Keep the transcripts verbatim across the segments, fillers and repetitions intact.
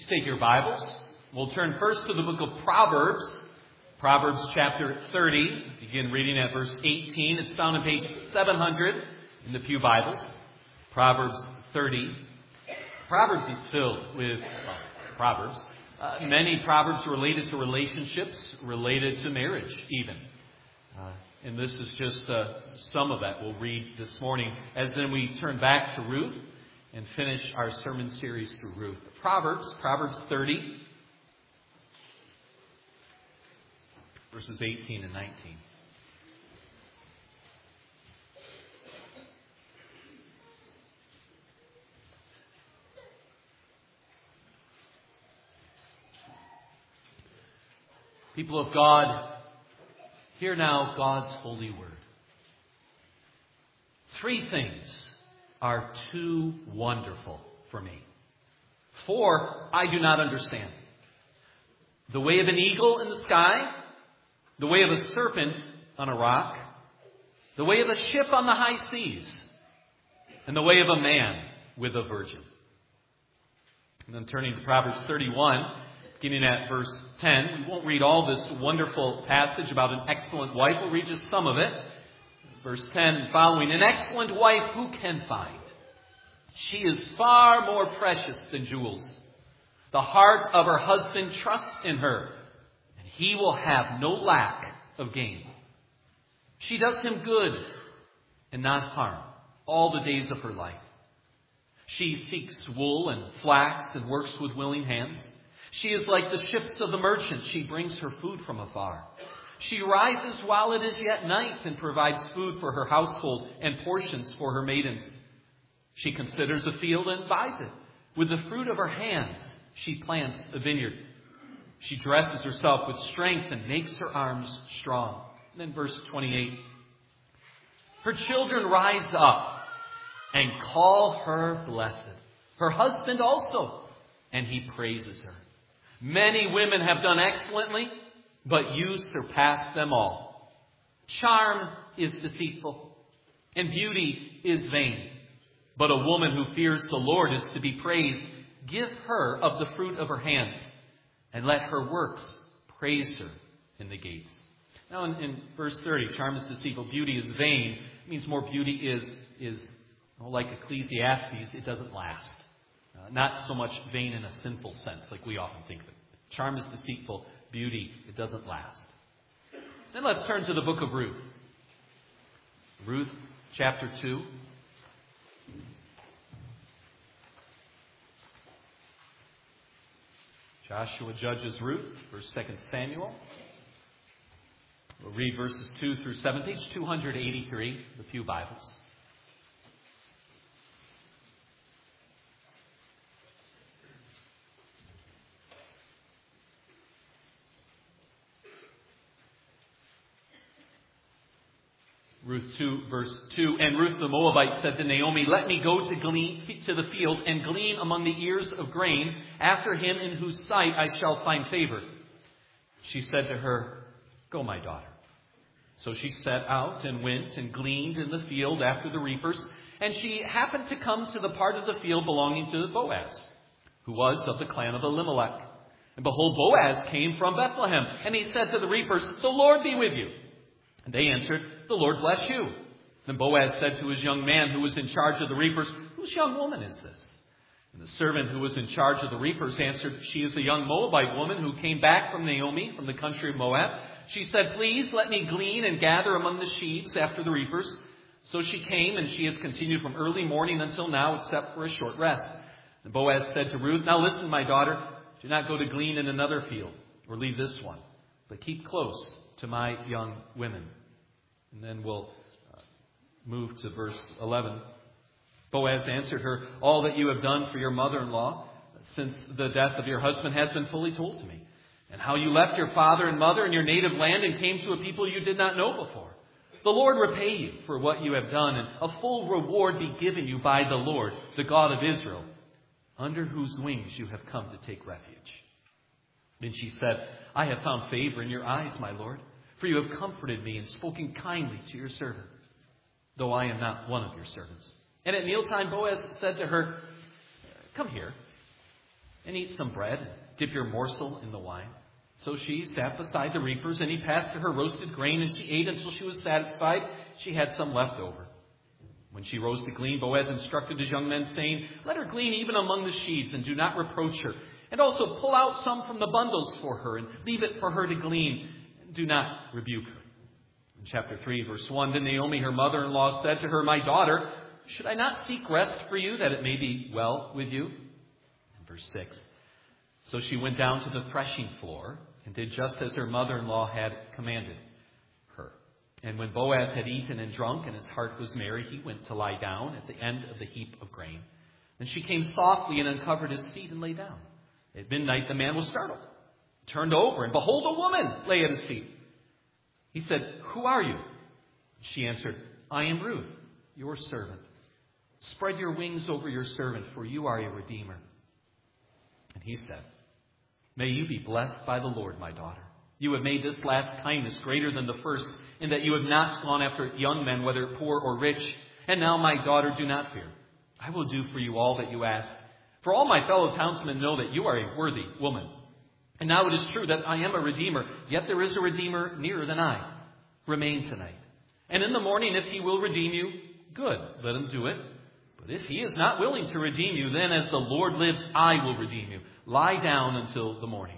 Please take your Bibles. We'll turn first to the book of Proverbs. Proverbs chapter thirty. Begin reading at verse eighteen. It's found on page seven hundred in the Pew Bibles. Proverbs thirty. Proverbs is filled with well, Proverbs. Uh, many Proverbs related to relationships, related to marriage even. Uh, and this is just uh, some of that we'll read this morning as then we turn back to Ruth and finish our sermon series through Ruth. Proverbs, Proverbs thirty, verses eighteen and nineteen. People of God, hear now God's holy word. Three things are too wonderful for me. Four I do not understand. The way of an eagle in the sky, the way of a serpent on a rock, the way of a ship on the high seas, and the way of a man with a virgin. And then turning to Proverbs thirty-one, beginning at verse ten. We won't read all this wonderful passage about an excellent wife. We'll read just some of it. Verse ten and following. An excellent wife who can find? She is far more precious than jewels. The heart of her husband trusts in her, and he will have no lack of gain. She does him good and not harm all the days of her life. She seeks wool and flax and works with willing hands. She is like the ships of the merchant. She brings her food from afar. She rises while it is yet night and provides food for her household and portions for her maidens. She considers a field and buys it. With the fruit of her hands, she plants a vineyard. She dresses herself with strength and makes her arms strong. And then verse twenty-eight. Her children rise up and call her blessed. Her husband also, and he praises her. Many women have done excellently, but you surpass them all. Charm is deceitful, and beauty is vain. But a woman who fears the Lord is to be praised. Give her of the fruit of her hands, and let her works praise her in the gates. Now in, in verse thirty, charm is deceitful, beauty is vain. It means more beauty is, is well, like Ecclesiastes, it doesn't last. Uh, not so much vain in a sinful sense, like we often think of it. Charm is deceitful, beauty, it doesn't last. Then let's turn to the book of Ruth. Ruth chapter two. Joshua judges Ruth, First, Second Samuel. We'll read verses two through seven, page two eighty-three, the Pew Bibles. Ruth two, verse two. And Ruth the Moabite said to Naomi, let me go to glean to the field and glean among the ears of grain after him in whose sight I shall find favor. She said to her, go, my daughter. So she set out and went and gleaned in the field after the reapers. And she happened to come to the part of the field belonging to Boaz, who was of the clan of Elimelech. And behold, Boaz came from Bethlehem. And he said to the reapers, the Lord be with you. And they answered, the Lord bless you. Then Boaz said to his young man who was in charge of the reapers, whose young woman is this? And the servant who was in charge of the reapers answered, she is the young Moabite woman who came back from Naomi from the country of Moab. She said, please let me glean and gather among the sheaves after the reapers. So she came, and she has continued from early morning until now, except for a short rest. And Boaz said to Ruth, now listen, my daughter, do not go to glean in another field or leave this one, but keep close to my young women. And then we'll uh, move to verse eleven. Boaz answered her, all that you have done for your mother-in-law since the death of your husband has been fully told to me. And how you left your father and mother and your native land and came to a people you did not know before. The Lord repay you for what you have done, and a full reward be given you by the Lord, the God of Israel, under whose wings you have come to take refuge. Then she said, I have found favor in your eyes, my Lord, for you have comforted me and spoken kindly to your servant, though I am not one of your servants. And at mealtime Boaz said to her, come here, and eat some bread, and dip your morsel in the wine. So she sat beside the reapers, and he passed her her roasted grain, and she ate until she was satisfied. She had some left over. When she rose to glean, Boaz instructed his young men, saying, let her glean even among the sheaves, and do not reproach her. And also pull out some from the bundles for her, and leave it for her to glean, and do not rebuke her. In chapter three, verse one, then Naomi, her mother-in-law, said to her, my daughter, should I not seek rest for you, that it may be well with you? And verse six, so she went down to the threshing floor, and did just as her mother-in-law had commanded her. And when Boaz had eaten and drunk, and his heart was merry, he went to lie down at the end of the heap of grain. Then she came softly and uncovered his feet and lay down. At midnight the man was startled, turned over, and behold, a woman lay at his feet. He said, who are you? She answered, I am Ruth, your servant. Spread your wings over your servant, for you are a redeemer. And he said, may you be blessed by the Lord, my daughter. You have made this last kindness greater than the first, in that you have not gone after young men, whether poor or rich. And now, my daughter, do not fear. I will do for you all that you ask. For all my fellow townsmen know that you are a worthy woman. And now it is true that I am a redeemer, yet there is a redeemer nearer than I. Remain tonight. And in the morning, if he will redeem you, good, let him do it. But if he is not willing to redeem you, then as the Lord lives, I will redeem you. Lie down until the morning.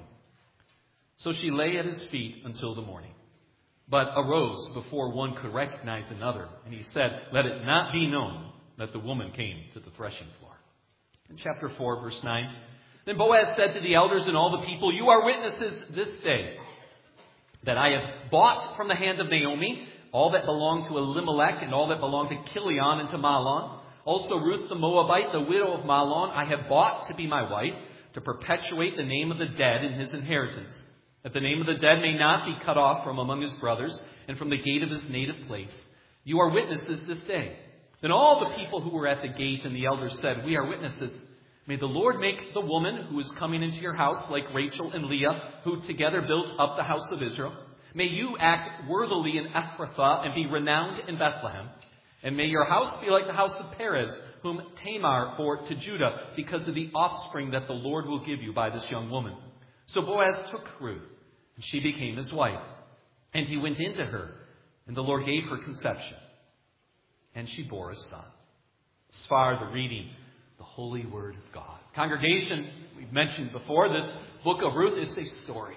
So she lay at his feet until the morning, but arose before one could recognize another. And he said, let it not be known that the woman came to the threshing floor. In chapter four, verse nine, then Boaz said to the elders and all the people, you are witnesses this day that I have bought from the hand of Naomi all that belonged to Elimelech and all that belonged to Chilion and to Mahlon. Also Ruth the Moabite, the widow of Mahlon, I have bought to be my wife, to perpetuate the name of the dead in his inheritance, that the name of the dead may not be cut off from among his brothers and from the gate of his native place. You are witnesses this day. Then all the people who were at the gate and the elders said, we are witnesses. May the Lord make the woman who is coming into your house like Rachel and Leah, who together built up the house of Israel. May you act worthily in Ephrathah and be renowned in Bethlehem. And may your house be like the house of Perez, whom Tamar bore to Judah, because of the offspring that the Lord will give you by this young woman. So Boaz took Ruth, and she became his wife. And he went into her, and the Lord gave her conception. And she bore a son. As far the reading, the holy word of God. Congregation, we've mentioned before, this book of Ruth is a story.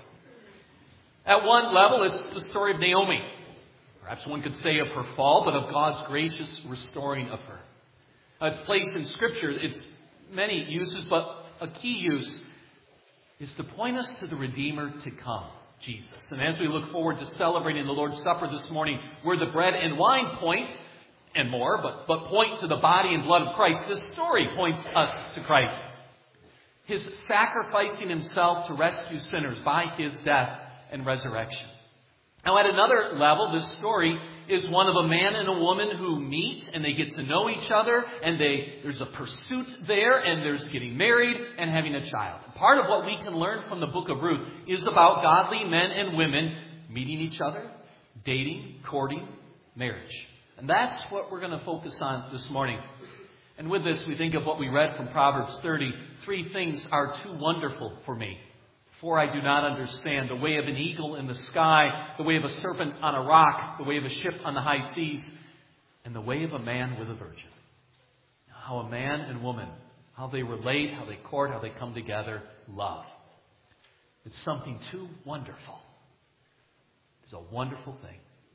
At one level, it's the story of Naomi. Perhaps one could say of her fall, but of God's gracious restoring of her. Uh, it's placed in Scripture. It's many uses, but a key use is to point us to the Redeemer to come, Jesus. And as we look forward to celebrating the Lord's Supper this morning, where the bread and wine point, and more, but, but point to the body and blood of Christ, this story points us to Christ. His sacrificing himself to rescue sinners by his death and resurrection. Now, at another level, this story is one of a man and a woman who meet and they get to know each other, and they there's a pursuit there, and there's getting married and having a child. Part of what we can learn from the book of Ruth is about godly men and women meeting each other, dating, courting, marriage. And that's what we're going to focus on this morning. And with this, we think of what we read from Proverbs thirty. Three things are too wonderful for me, for I do not understand. The way of an eagle in the sky, the way of a serpent on a rock, the way of a ship on the high seas, and the way of a man with a virgin. How a man and woman, how they relate, how they court, how they come together, love. It's something too wonderful. It's a wonderful thing.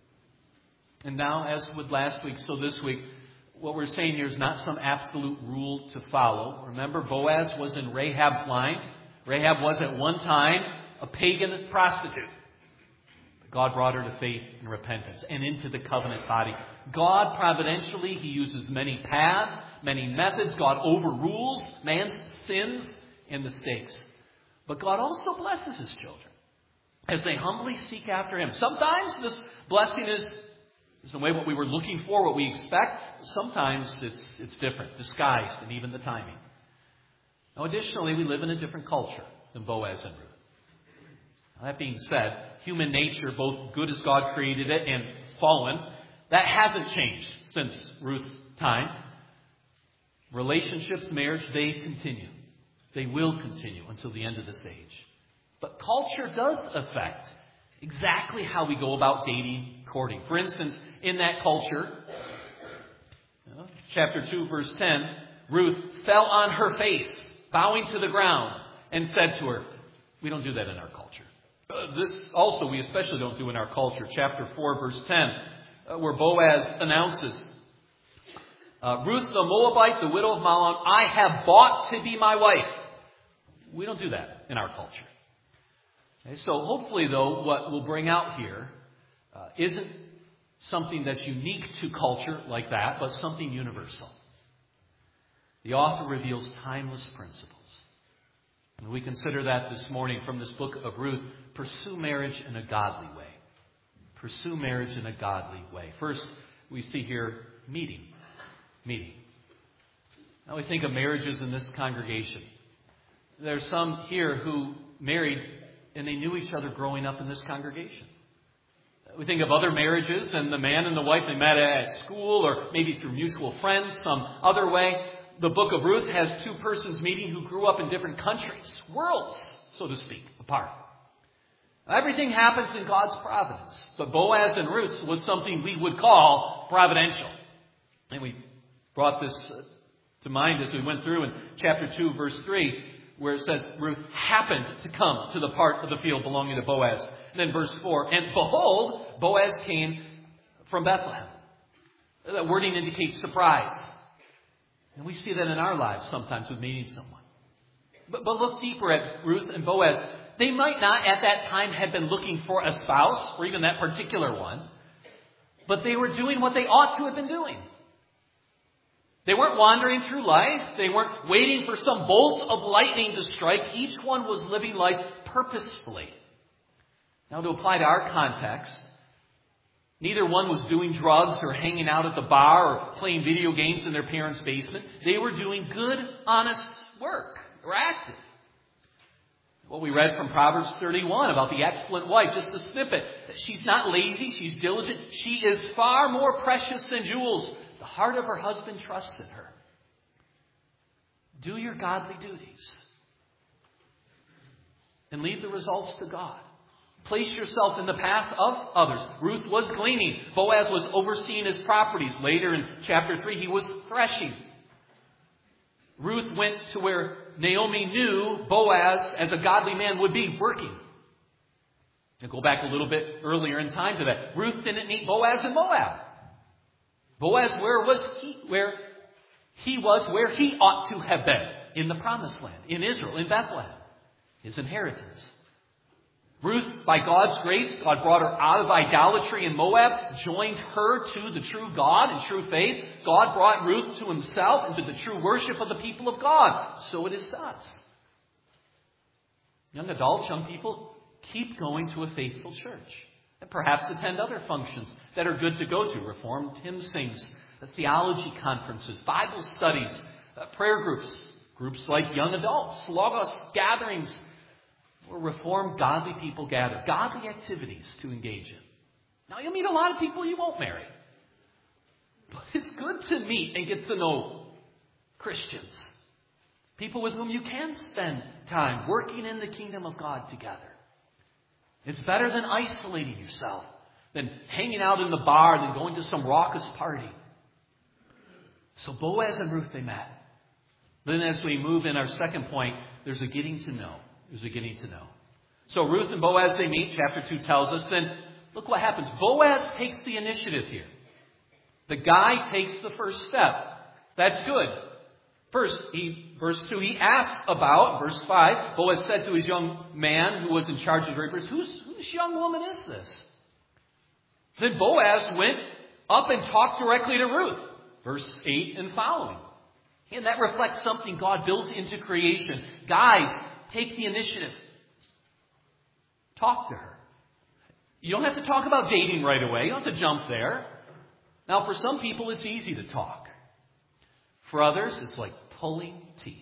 And now, as with last week, so this week, what we're saying here is not some absolute rule to follow. Remember, Boaz was in Rahab's line. Rahab was at one time a pagan prostitute. But God brought her to faith and repentance and into the covenant body. God providentially, he uses many paths, many methods. God overrules man's sins and mistakes. But God also blesses his children as they humbly seek after him. Sometimes this blessing is It's the way what we were looking for, what we expect. Sometimes it's it's different, disguised, and even the timing. Now, additionally, we live in a different culture than Boaz and Ruth. Now, that being said, human nature, both good as God created it and fallen, that hasn't changed since Ruth's time. Relationships, marriage, they continue. They will continue until the end of this age. But culture does affect exactly how we go about dating, courting. For instance, in that culture, you know, chapter two, verse ten, Ruth fell on her face, bowing to the ground, and said to her, we don't do that in our culture. Uh, this also we especially don't do in our culture. Chapter four, verse ten, uh, where Boaz announces, uh, Ruth the Moabite, the widow of Mahlon, I have bought to be my wife. We don't do that in our culture. Okay, so hopefully, though, what we'll bring out here uh, isn't something that's unique to culture like that, but something universal. The author reveals timeless principles. And we consider that this morning from this book of Ruth. Pursue marriage in a godly way. Pursue marriage in a godly way. First, we see here meeting. Meeting. Now we think of marriages in this congregation. There's some here who married and they knew each other growing up in this congregation. We think of other marriages and the man and the wife, they met at school or maybe through mutual friends, some other way. The book of Ruth has two persons meeting who grew up in different countries, worlds, so to speak, apart. Everything happens in God's providence. But Boaz and Ruth was something we would call providential. And we brought this to mind as we went through in chapter two, verse three, where it says Ruth happened to come to the part of the field belonging to Boaz. And then verse four, and behold, Boaz came from Bethlehem. That wording indicates surprise. And we see that in our lives sometimes with meeting someone. But, but look deeper at Ruth and Boaz. They might not at that time have been looking for a spouse, or even that particular one, but they were doing what they ought to have been doing. They weren't wandering through life. They weren't waiting for some bolt of lightning to strike. Each one was living life purposefully. Now, to apply to our context, neither one was doing drugs or hanging out at the bar or playing video games in their parents' basement. They were doing good, honest work. They were active. What we read from Proverbs thirty-one about the excellent wife, just a snippet. That she's not lazy, she's diligent. She is far more precious than jewels. The heart of her husband trusts in her. Do your godly duties. And leave the results to God. Place yourself in the path of others. Ruth was gleaning. Boaz was overseeing his properties. Later in chapter three, he was threshing. Ruth went to where Naomi knew Boaz, as a godly man, would be working. To go back a little bit earlier in time to that, Ruth didn't meet Boaz in Moab. Boaz, where was he? Where he was, where he ought to have been, in the Promised Land, in Israel, in Bethlehem, his inheritance. Ruth, by God's grace, God brought her out of idolatry in Moab, joined her to the true God and true faith. God brought Ruth to himself and to the true worship of the people of God. So it is to us. Young adults, young people, keep going to a faithful church. And perhaps attend other functions that are good to go to. Reformed hymn sings, theology conferences, Bible studies, uh, prayer groups, groups like young adults, Logos gatherings, where Reformed godly people gather. Godly activities to engage in. Now, you'll meet a lot of people you won't marry. But it's good to meet and get to know Christians. People with whom you can spend time working in the kingdom of God together. It's better than isolating yourself, than hanging out in the bar, than going to some raucous party. So Boaz and Ruth, they met. Then as we move in our second point, there's a getting to know. There's a getting to know. So Ruth and Boaz, they meet. Chapter two tells us. Then look what happens. Boaz takes the initiative here. The guy takes the first step. That's good. First, he, verse two, he asks about, verse five, Boaz said to his young man who was in charge of the reapers, whose, whose young woman is this? Then Boaz went up and talked directly to Ruth. Verse eight and following. And that reflects something God built into creation. Guys, take the initiative. Talk to her. You don't have to talk about dating right away. You don't have to jump there. Now, for some people, it's easy to talk. For others, it's like pulling teeth.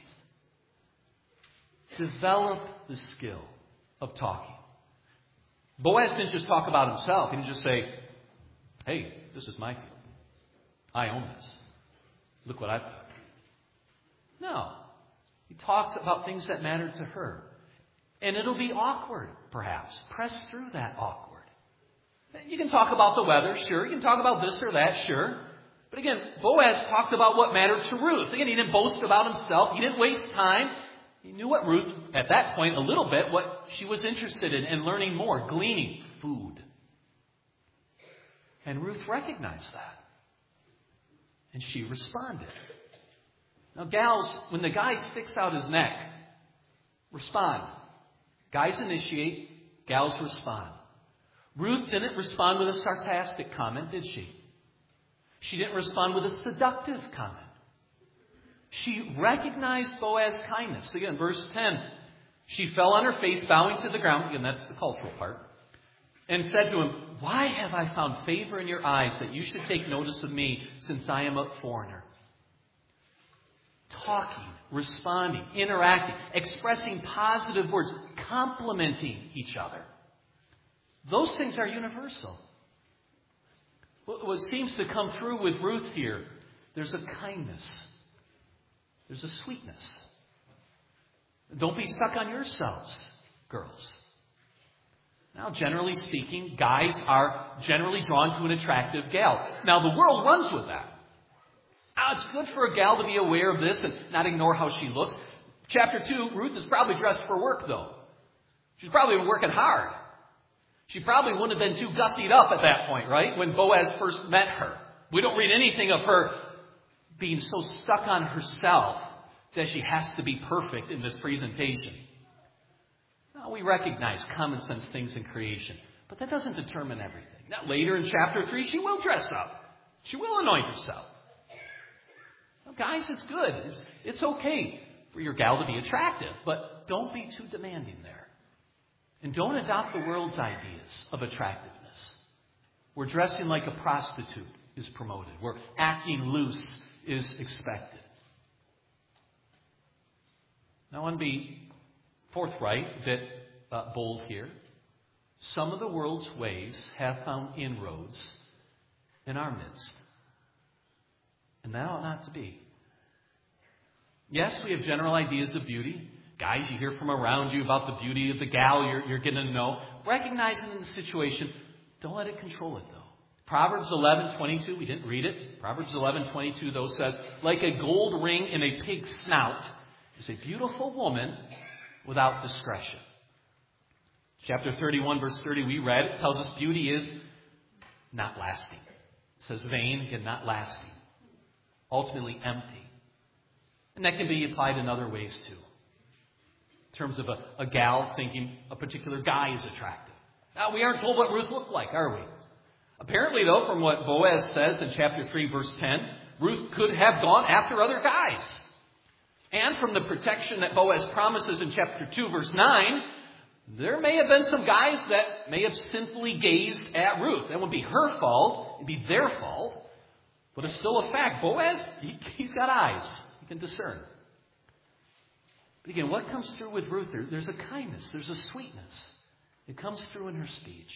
Develop the skill of talking. Boaz didn't just talk about himself. He didn't just say, hey, this is my field. I own this. Look what I've done. No. He talked about things that mattered to her. And it'll be awkward, perhaps. Press through that awkward. You can talk about the weather, sure. You can talk about this or that, sure. But again, Boaz talked about what mattered to Ruth. Again, he didn't boast about himself. He didn't waste time. He knew what Ruth, at that point, a little bit, what she was interested in and learning more, gleaning food. And Ruth recognized that. And she responded. Now, gals, when the guy sticks out his neck, respond. Guys initiate, gals respond. Ruth didn't respond with a sarcastic comment, did she? She didn't respond with a seductive comment. She recognized Boaz's kindness. Again, verse ten, she fell on her face, bowing to the ground. Again, that's the cultural part. And said to him, "Why have I found favor in your eyes that you should take notice of me, since I am a foreigner?" Talking, responding, interacting, expressing positive words, complimenting each other. Those things are universal. What seems to come through with Ruth here, there's a kindness. There's a sweetness. Don't be stuck on yourselves, girls. Now, generally speaking, guys are generally drawn to an attractive gal. Now, the world runs with that. Now, it's good for a gal to be aware of this and not ignore how she looks. Chapter two, Ruth is probably dressed for work, though. She's probably been working hard. She probably wouldn't have been too gussied up at that point, right? When Boaz first met her. We don't read anything of her being so stuck on herself that she has to be perfect in this presentation. Now, we recognize common sense things in creation, but that doesn't determine everything. Now, later in chapter three, she will dress up. She will anoint herself. Now, guys, it's good. It's, it's okay for your gal to be attractive, but don't be too demanding there. And don't adopt the world's ideas of attractiveness. Where dressing like a prostitute is promoted. Where acting loose is expected. Now, I want to be forthright, a bit uh, bold here. Some of the world's ways have found inroads in our midst. And that ought not to be. Yes, we have general ideas of beauty. Guys, you hear from around you about the beauty of the gal you're, you're getting to know. Recognizing in the situation, don't let it control it, though. Proverbs eleven twenty-two, we didn't read it. Proverbs eleven twenty-two, though, says, like a gold ring in a pig's snout is a beautiful woman without discretion. Chapter thirty-one, verse thirty, we read, it tells us beauty is not lasting. It says vain, again, not lasting. Ultimately empty. And that can be applied in other ways, too. In terms of a, a gal thinking a particular guy is attractive. Now, we aren't told what Ruth looked like, are we? Apparently, though, from what Boaz says in chapter three, verse ten, Ruth could have gone after other guys. And from the protection that Boaz promises in chapter two, verse nine, there may have been some guys that may have sinfully gazed at Ruth. That wouldn't be her fault. It'd be their fault. But it's still a fact. Boaz, he, he's got eyes. He can discern. But again, what comes through with Ruth? There, there's a kindness. There's a sweetness. It comes through in her speech.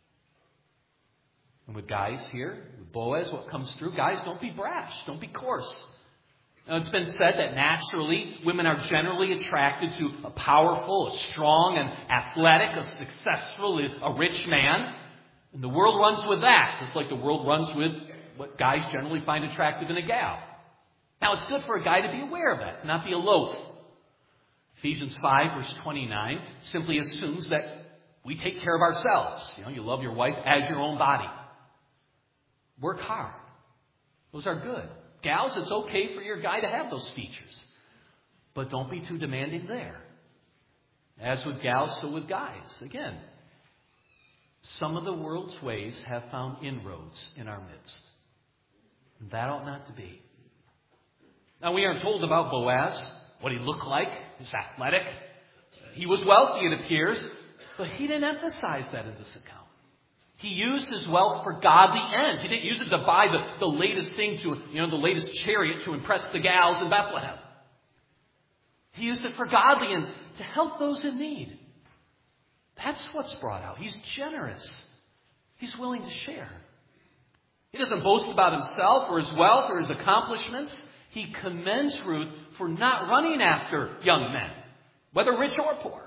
And with guys here, with Boaz, what comes through? Guys, don't be brash. Don't be coarse. Now, it's been said that naturally, women are generally attracted to a powerful, a strong, and athletic, a successful, a rich man. And the world runs with that. It's like the world runs with what guys generally find attractive in a gal. Now, it's good for a guy to be aware of that, to not be a loaf. Ephesians five, verse twenty-nine, simply assumes that we take care of ourselves. You know, you love your wife as your own body. Work hard. Those are good. Gals, it's okay for your guy to have those features. But don't be too demanding there. As with gals, so with guys. Again, some of the world's ways have found inroads in our midst. And that ought not to be. Now, we aren't told about Boaz, what he looked like. He's athletic. He was wealthy, it appears. But he didn't emphasize that in this account. He used his wealth for godly ends. He didn't use it to buy the, the latest thing, to you know, the latest chariot to impress the gals in Bethlehem. He used it for godly ends, to help those in need. That's what's brought out. He's generous. He's willing to share. He doesn't boast about himself or his wealth or his accomplishments. He commends Ruth for not running after young men, whether rich or poor.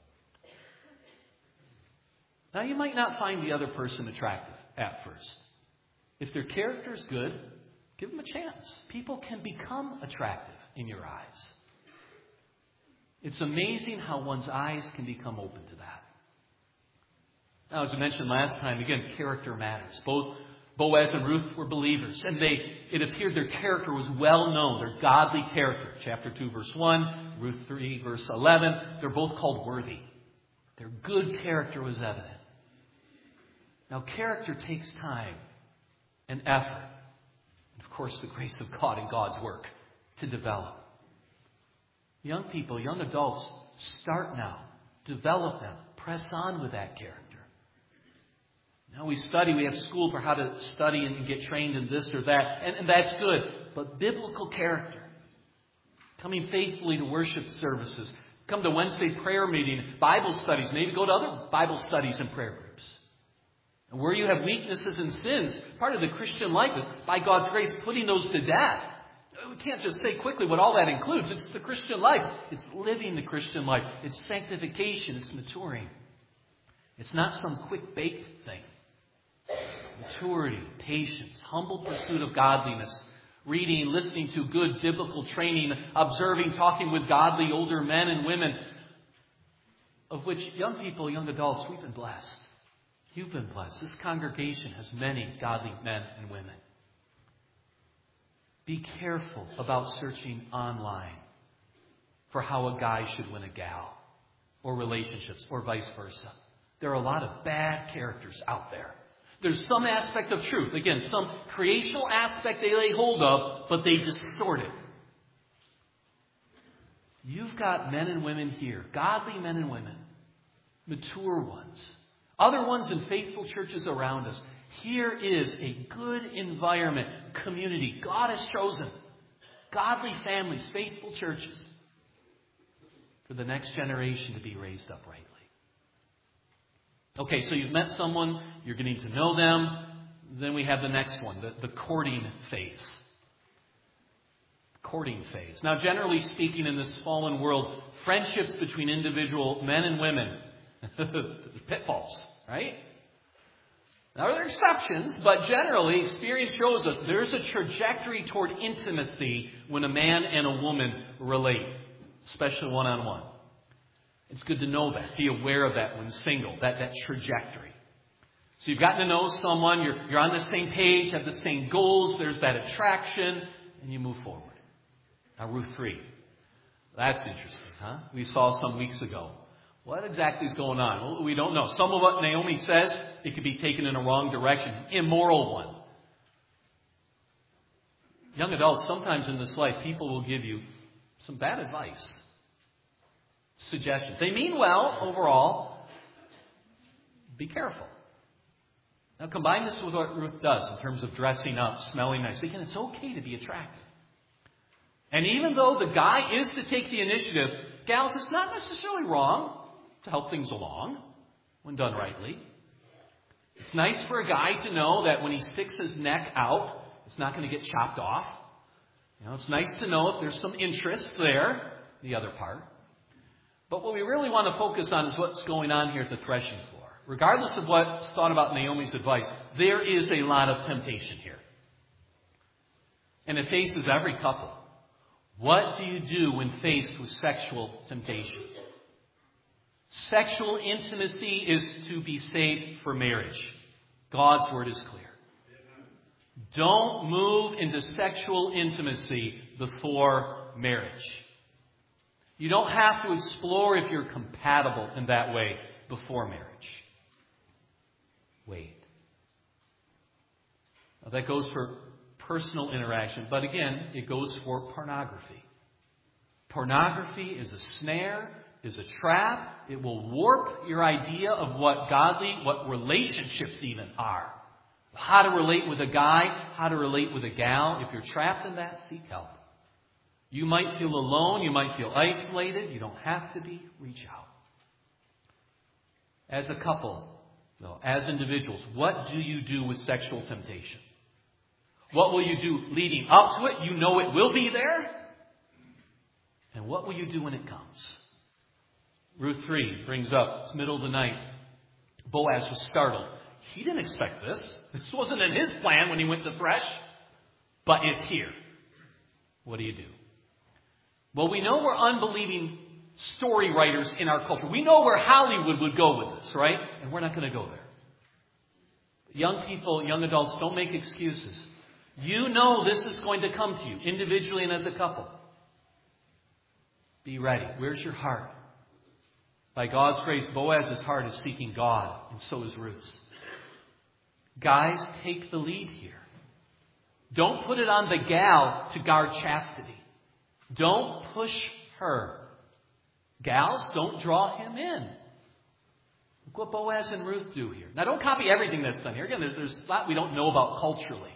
Now, you might not find the other person attractive at first. If their character is good, give them a chance. People can become attractive in your eyes. It's amazing how one's eyes can become open to that. Now, as I mentioned last time, again, character matters. Both Boaz and Ruth were believers, and they it appeared their character was well known, their godly character. Chapter two, verse one, Ruth three, verse eleven, they're both called worthy. Their good character was evident. Now, character takes time and effort, and of course, the grace of God and God's work to develop. Young people, young adults, start now. Develop them. Press on with that character. Now we study, we have school for how to study and get trained in this or that, and, and that's good. But biblical character, coming faithfully to worship services, come to Wednesday prayer meeting, Bible studies, maybe go to other Bible studies and prayer groups. And where you have weaknesses and sins, part of the Christian life is, by God's grace, putting those to death. We can't just say quickly what all that includes. It's the Christian life. It's living the Christian life. It's sanctification. It's maturing. It's not some quick-baked thing. Maturity, patience, humble pursuit of godliness, reading, listening to good biblical training, observing, talking with godly older men and women, of which young people, young adults, we've been blessed. You've been blessed. This congregation has many godly men and women. Be careful about searching online for how a guy should win a gal, or relationships, or vice versa. There are a lot of bad characters out there. There's some aspect of truth. Again, some creational aspect they lay hold of, but they distort it. You've got men and women here, godly men and women, mature ones, other ones in faithful churches around us. Here is a good environment, community. God has chosen godly families, faithful churches for the next generation to be raised up rightly. Okay, so you've met someone, you're getting to know them. Then we have the next one, the, the courting phase. Courting phase. Now, generally speaking, in this fallen world, friendships between individual men and women, pitfalls, right? Now, there are exceptions, but generally, experience shows us there's a trajectory toward intimacy when a man and a woman relate, especially one-on-one. It's good to know that. Be aware of that when single, that, that trajectory. So you've gotten to know someone, you're, you're on the same page, have the same goals, there's that attraction, and you move forward. Now, Ruth three. That's interesting, huh? We saw some weeks ago. What exactly is going on? Well, we don't know. Some of what Naomi says, it could be taken in a wrong direction. Immoral one. Young adults, sometimes in this life, people will give you some bad advice. Suggestions. They mean well overall. Be careful. Now combine this with what Ruth does in terms of dressing up, smelling nice. Again, it's okay to be attractive. And even though the guy is to take the initiative, gals, it's not necessarily wrong to help things along when done rightly. It's nice for a guy to know that when he sticks his neck out, it's not going to get chopped off. You know, it's nice to know if there's some interest there, the other part. But what we really want to focus on is what's going on here at the threshing floor. Regardless of what's thought about Naomi's advice, there is a lot of temptation here. And it faces every couple. What do you do when faced with sexual temptation? Sexual intimacy is to be saved for marriage. God's word is clear. Don't move into sexual intimacy before marriage. You don't have to explore if you're compatible in that way before marriage. Wait. Now that goes for personal interaction, but again, it goes for pornography. Pornography is a snare, is a trap. It will warp your idea of what godly, what relationships even are. How to relate with a guy, how to relate with a gal. If you're trapped in that, seek help. You might feel alone. You might feel isolated. You don't have to be. Reach out. As a couple, though, as individuals, what do you do with sexual temptation? What will you do leading up to it? You know it will be there. And what will you do when it comes? Ruth three brings up, it's middle of the night. Boaz was startled. He didn't expect this. This wasn't in his plan when he went to thresh. But it's here. What do you do? Well, we know we're unbelieving story writers in our culture. We know where Hollywood would go with this, right? And we're not going to go there. Young people, young adults, don't make excuses. You know this is going to come to you, individually and as a couple. Be ready. Where's your heart? By God's grace, Boaz's heart is seeking God, and so is Ruth's. Guys, take the lead here. Don't put it on the gal to guard chastity. Don't push her. Gals, don't draw him in. Look what Boaz and Ruth do here. Now, don't copy everything that's done here. Again, there's, there's a lot we don't know about culturally.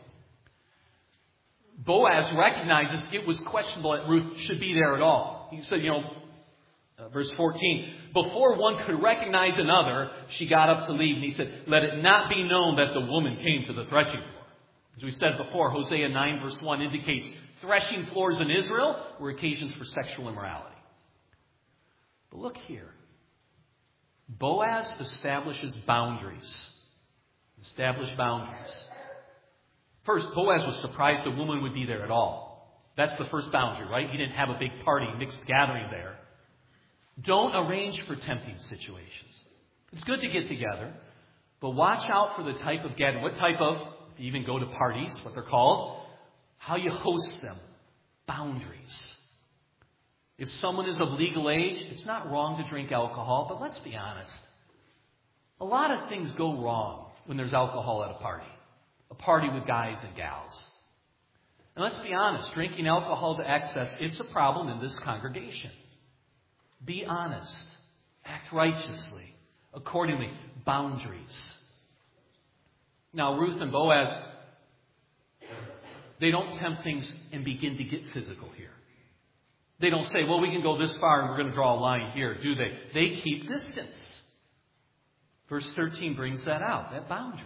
Boaz recognizes it was questionable that Ruth should be there at all. He said, you know, uh, verse fourteen, before one could recognize another, she got up to leave. And he said, let it not be known that the woman came to the threshing floor. As we said before, Hosea nine verse one indicates threshing floors in Israel were occasions for sexual immorality. But look here. Boaz establishes boundaries. Established boundaries. First, Boaz was surprised a woman would be there at all. That's the first boundary, right? He didn't have a big party, mixed gathering there. Don't arrange for tempting situations. It's good to get together, but watch out for the type of gathering. What type of, if you even go to parties, what they're called, how you host them. Boundaries. If someone is of legal age, it's not wrong to drink alcohol, but let's be honest. A lot of things go wrong when there's alcohol at a party. A party with guys and gals. And let's be honest, drinking alcohol to excess, it's a problem in this congregation. Be honest. Act righteously. Accordingly, boundaries. Now, Ruth and Boaz, they don't tempt things and begin to get physical here. They don't say, well, we can go this far and we're going to draw a line here, do they? They keep distance. Verse thirteen brings that out, that boundaries.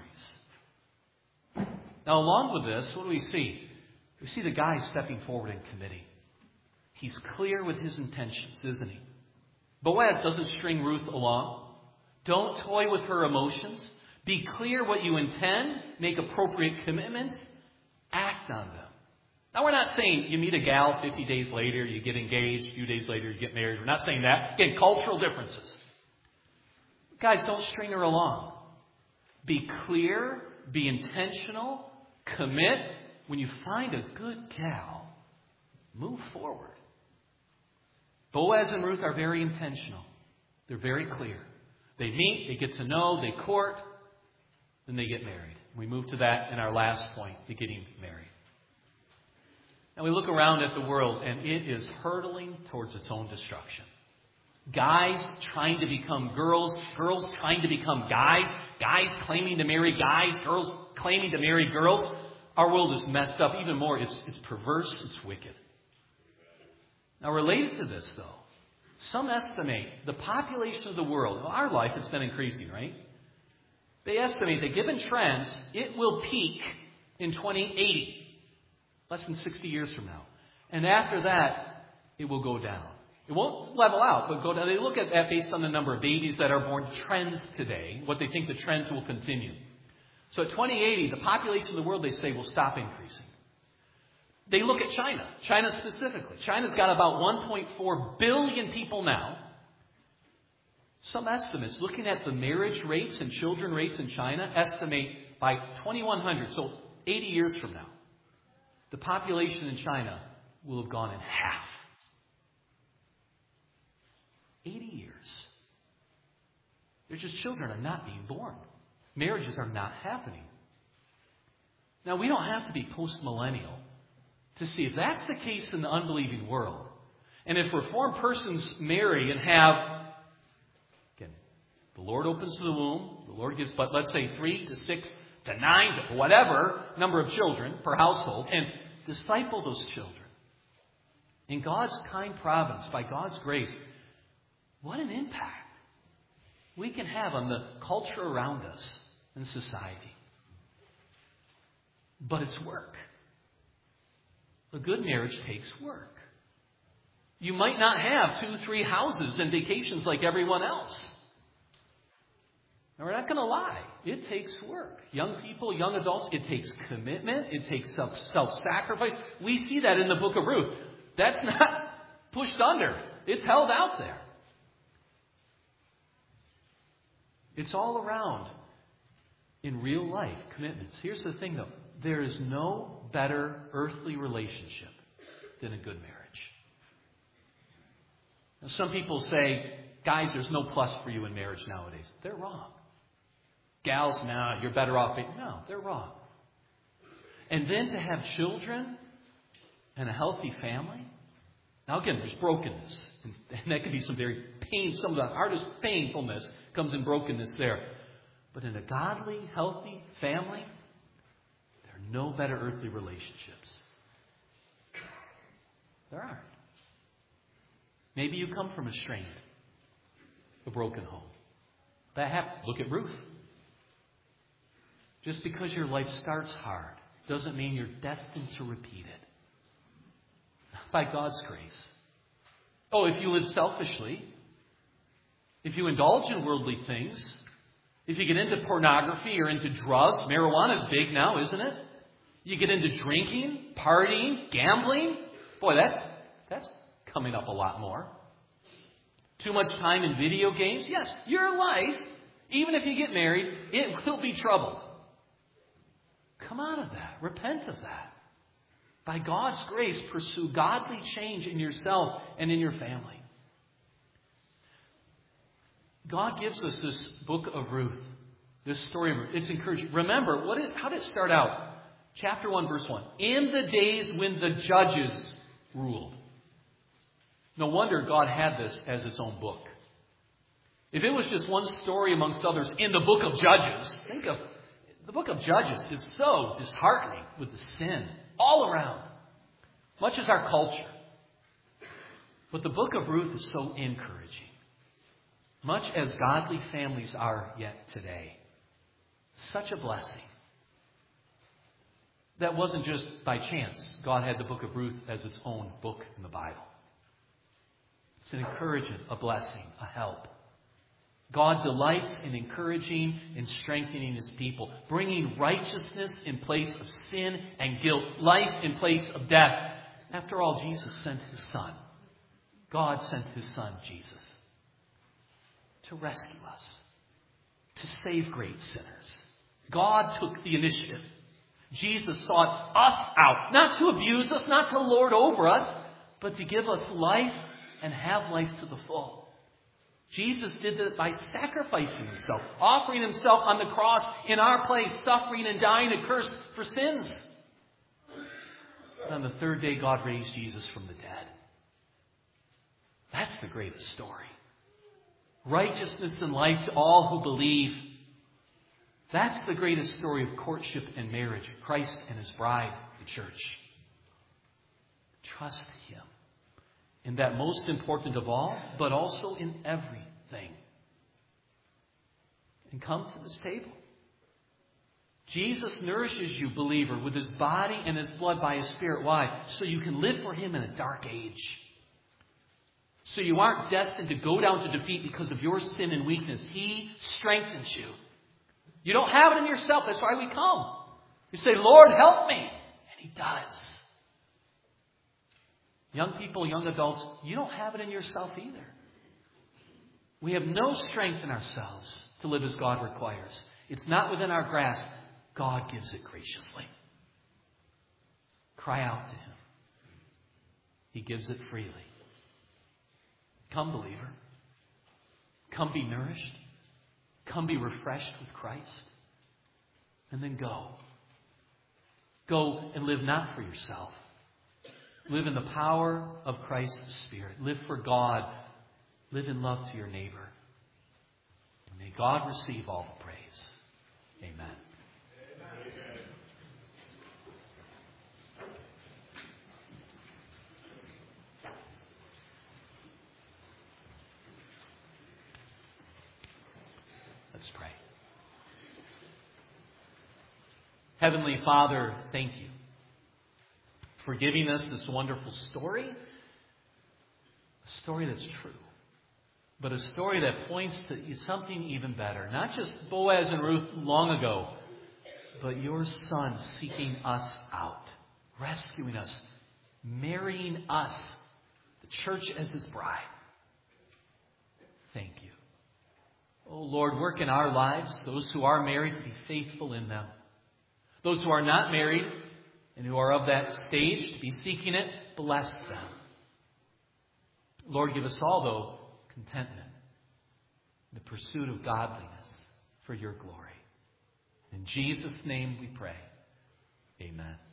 Now, along with this, what do we see? We see the guy stepping forward and committing. He's clear with his intentions, isn't he? Boaz doesn't string Ruth along. Don't toy with her emotions. Be clear what you intend. Make appropriate commitments. Act on them. Now, we're not saying you meet a gal fifty days later, you get engaged, a few days later, you get married. We're not saying that. Again, cultural differences. Guys, don't string her along. Be clear. Be intentional. Commit. When you find a good gal, move forward. Boaz and Ruth are very intentional. They're very clear. They meet, they get to know, they court, then they get married. We move to that in our last point, the getting married. And we look around at the world, and it is hurtling towards its own destruction. Guys trying to become girls, girls trying to become guys, guys claiming to marry guys, girls claiming to marry girls. Our world is messed up even more. It's, it's perverse, it's wicked. Now, related to this, though, some estimate the population of the world, in our life it's been increasing, right? They estimate that given trends, it will peak in twenty eighty, less than sixty years from now. And after that, it will go down. It won't level out, but go down. They look at that based on the number of babies that are born, trends today, what they think the trends will continue. So at twenty eighty, the population of the world, they say, will stop increasing. They look at China, China specifically. China's got about one point four billion people now. Some estimates, looking at the marriage rates and children rates in China, estimate by twenty-one hundred, so eighty years from now, the population in China will have gone in half. eighty years. There's just children are not being born. Marriages are not happening. Now, we don't have to be post-millennial to see if that's the case in the unbelieving world. And if reformed persons marry and have, again, the Lord opens the womb, the Lord gives, but let's say three to six to nine to whatever number of children per household, and disciple those children. In God's kind providence, by God's grace, what an impact we can have on the culture around us and society. But it's work. A good marriage takes work. You might not have two, three houses and vacations like everyone else. And we're not going to lie. It takes work. Young people, young adults, it takes commitment. It takes self-sacrifice. We see that in the book of Ruth. That's not pushed under. It's held out there. It's all around in real life commitments. Here's the thing, though. There is no better earthly relationship than a good marriage. Now, some people say, guys, there's no plus for you in marriage nowadays. They're wrong. Gals, nah, you're better off. No, they're wrong. And then to have children and a healthy family. Now, again, there's brokenness. And that can be some very pain. Some of the hardest painfulness comes in brokenness there. But in a godly, healthy family, there are no better earthly relationships. There aren't. Maybe you come from a strained, a broken home. That happens. Look at Ruth. Just because your life starts hard doesn't mean you're destined to repeat it. By God's grace. Oh, if you live selfishly, if you indulge in worldly things, if you get into pornography or into drugs, marijuana's big now, isn't it? You get into drinking, partying, gambling. Boy, that's that's coming up a lot more. Too much time in video games. Yes, your life, even if you get married, it will be troubled. Come out of that. Repent of that. By God's grace, pursue godly change in yourself and in your family. God gives us this book of Ruth, this story of Ruth. It's encouraging. Remember, what is, how did it start out? Chapter one, verse one. In the days when the judges ruled. No wonder God had this as its own book. If it was just one story amongst others in the book of Judges, think of the book of Judges is so disheartening with the sin all around, much as our culture. But the book of Ruth is so encouraging, much as godly families are yet today. Such a blessing. That wasn't just by chance. God had the book of Ruth as its own book in the Bible. It's an encouragement, a blessing, a help. God delights in encouraging and strengthening His people, bringing righteousness in place of sin and guilt, life in place of death. After all, Jesus sent His Son. God sent His Son, Jesus, to rescue us, to save great sinners. God took the initiative. Jesus sought us out, not to abuse us, not to lord over us, but to give us life and have life to the full. Jesus did that by sacrificing Himself, offering Himself on the cross in our place, suffering and dying a curse for sins. And on the third day, God raised Jesus from the dead. That's the greatest story. Righteousness and life to all who believe. That's the greatest story of courtship and marriage. Christ and His bride, the church. Trust Him. In that most important of all, but also in everything. And come to this table. Jesus nourishes you, believer, with His body and His blood by His Spirit. Why? So you can live for Him in a dark age. So you aren't destined to go down to defeat because of your sin and weakness. He strengthens you. You don't have it in yourself. That's why we come. You say, Lord, help me. And He does. Young people, young adults, you don't have it in yourself either. We have no strength in ourselves to live as God requires. It's not within our grasp. God gives it graciously. Cry out to Him. He gives it freely. Come, believer. Come be nourished. Come be refreshed with Christ. And then go. Go and live not for yourself. Live in the power of Christ's Spirit. Live for God. Live in love to your neighbor. And may God receive all the praise. Amen. Amen. Let's pray. Heavenly Father, thank you for giving us this wonderful story. A story that's true. But a story that points to something even better. Not just Boaz and Ruth long ago, but your Son seeking us out, rescuing us, marrying us, the church as His bride. Thank you. Oh Lord, work in our lives, those who are married, to be faithful in them. Those who are not married and who are of that stage to be seeking it, bless them. Lord, give us all, though, contentment, the pursuit of godliness for your glory. In Jesus' name we pray. Amen.